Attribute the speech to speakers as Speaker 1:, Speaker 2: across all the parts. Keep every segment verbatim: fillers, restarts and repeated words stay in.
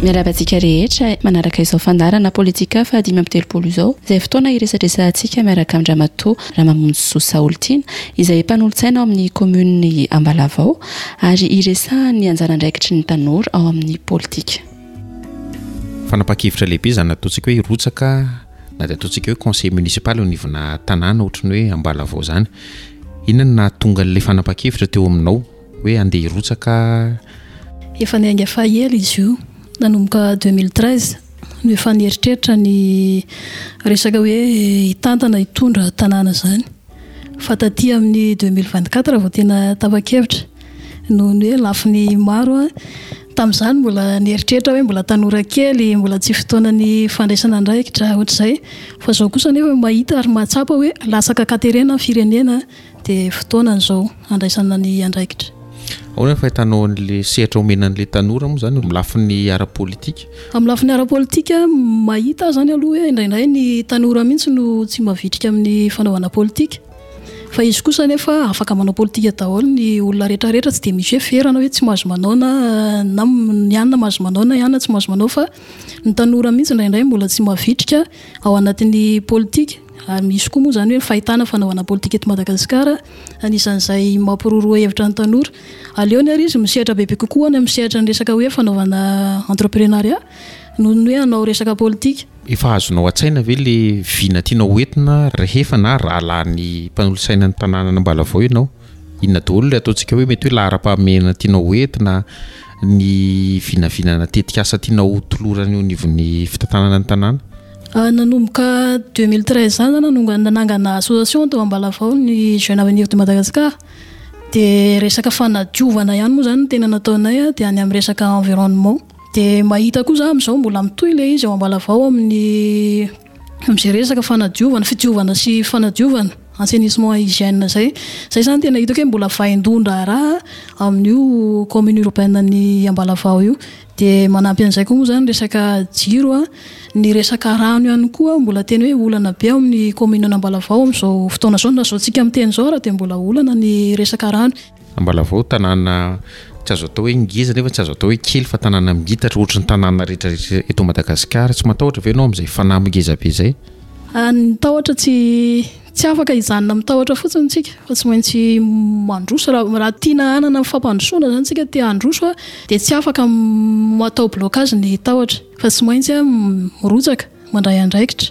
Speaker 1: miarabantsika rehetra manaraka izao fandarana politika fa dimy amby telopolo izao izay fotoana iresadresantsika miaraka amin'ny Ramatoa Ramamonjy Sosa Oltiana izay mpanolotsaina ao amin'ny komune Ambalavao ary iresahany anjara andraikitry ny tanora ao amin'ny politika.
Speaker 2: Fanapakevitra lehibe izany ataontsika hoe rotsaka na dia ataontsika hoe conseil municipal au niveau na tanàna ohatrany hoe Ambalavao zany. Inona na tonga an'ilay fanapakevitra teo aminao hoe andeha hirotsaka?
Speaker 3: Efa niainga fahaela izy io nanomboka deux mille treize no efa nieritreritra ny resaka hoe hitantana hitondra tanàna zany fa taty amin'ny deux mille vingt-quatre vao tena tapa-kevitra noho ny hoe lafiny maro tamin'izany mbola nieritreritra hoe mbola tanora kely mbola tsy fotoanany fandraisana andraikitra ohatr'izay fa zao kosa nefa mahita ary mahatsapa hoe lasaka katerena firenena dia fotoanan'izao andraisana ny andraikitra.
Speaker 2: Ao ny fahitanao an'ilay sehatra omenan'ilay tanora moa zany amin'ny lafiny ara-politika?
Speaker 3: Amin'ny lafiny ara-politika mahita zany aloha hoe indraindray ny tanora mihitsy no tsy mavitrika amin'ny fanaovana politika. Fa izy kosa nefa afaka manao politika daholo ny olona rehetra rehetra tsy dia misy hoe ferana hoe tsy mahazo manao na na ianona mahazo manao na ianona tsy mahazo manao fa ny tanora mihitsy indraindray mbola tsy mavitrika ao anatin'ny politika. Ary misy koa moa zany hoe fahitana fanaovana politika eto Madagasikara anisan'izay mampiroroa hevitra ny tanora. Aleony ary izy misehatra bebe kokoa any amin'ny sehatra ny resaka hoe fanaovana entreprenariat noho ny hoe hanao resaka politika.
Speaker 2: Efa azonao an-tsaina ve le vina tianao entina rehefa na rahalahin'ny mpanolotsaina ny tanàna Ambalavao ianao? Inona daholo ilay ataontsika hoe mety hoe lahara-pahamehana tianao entina ny vinavinana tetika asa tianao tolorany eo nivon'ny fitantanana ny tanàna?
Speaker 3: Nanomboka deux mille treize zany nanangana association tao Ambalavao ny Jeune Avenir de Madagascar dia resaka fanadiovana ihany moa zany tena nataonay dia any amin'ny resaka environnement dia mahita koa za amin'izao mbola mitohy ilay izy ao Ambalavao amin'ny amin'izay resaka fanadiovana fidiovana sy fanadiovana assainissement hygiène zay zay zany tena hitako hoe mbola vaindondra raha amin'io commune européenne ny Ambalavao io dia manampy an'izay koa moa zany resaka jiro ny resaka rano ihany koa mbola teny hoe olana be amin'ny commune Ambalavao amin'izao fotoana zao na zao tsika amin'ny teny zao raha dia mbola olana ny resaka rano.
Speaker 2: Ambalavao tanàna tsy azo atao hoe ngeza nefa tsy azo atao hoe kely fa tanàna mingitatra ohatry ny tanàna rehetra eto Madagasikara. Tsy matahotra ve ianao amin'izay fanahy ngeza be izay?
Speaker 3: Ny tahotra tsy tsy afaka hijanona mitahotra fotsiny tsika fa tsy maintsy mandroso raha raha tiana hanana amin'ny fampandrosoana zany tsika tia handroso dia tsy afaka matao blocage ny tahotra fa tsy maintsy mirotsaka mandray andraikitra.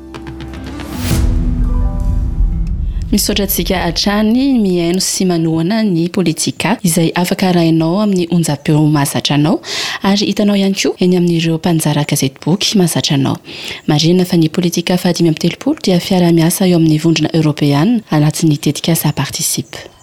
Speaker 1: Misaotratsika hatrany mihaino sy manohana ny politika izay afaka arahinao amin'ny onjam-peo mahazatra anao ary hitanao ihany koa eny amin'ireo mpanjara gazety boky mahazatra anao. Marina fa ny politika fahadimy amby telopolo dia fiara-miasa eo amin'ny vondrona Europeana anatin'ny tetikasa participe.